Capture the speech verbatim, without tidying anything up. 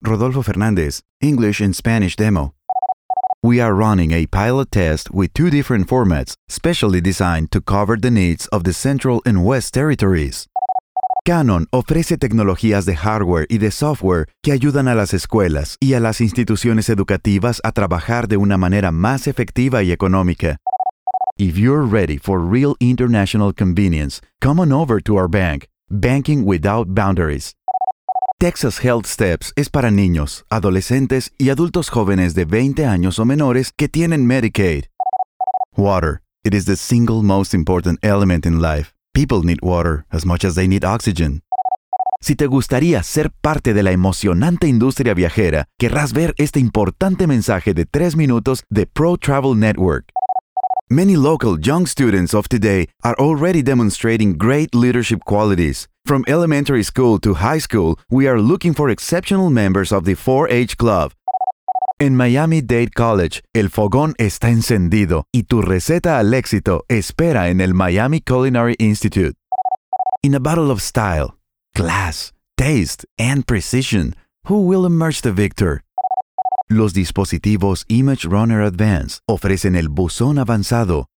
Rodolfo Fernandez, English and Spanish demo. We are running a pilot test with two different formats, specially designed to cover the needs of the Central and West Territories. Canon ofrece tecnologías de hardware y de software que ayudan a las escuelas y a las instituciones educativas a trabajar de una manera más efectiva y económica. If you're ready for real international convenience, come on over to our bank, Banking Without Boundaries. Texas Health Steps es para niños, adolescentes y adultos jóvenes de veinte años o menores que tienen Medicaid. Water. It is the single most important element in life. People need water as much as they need oxygen. Si te gustaría ser parte de la emocionante industria viajera, querrás ver este importante mensaje de tres minutos de Pro Travel Network. Many local young students of today are already demonstrating great leadership qualities. From elementary school to high school, we are looking for exceptional members of the four H Club. En Miami-Dade College, el fogón está encendido y tu receta al éxito espera en el Miami Culinary Institute. In a battle of style, class, taste, and precision, who will emerge the victor? Los dispositivos Image Runner Advance ofrecen el buzón avanzado,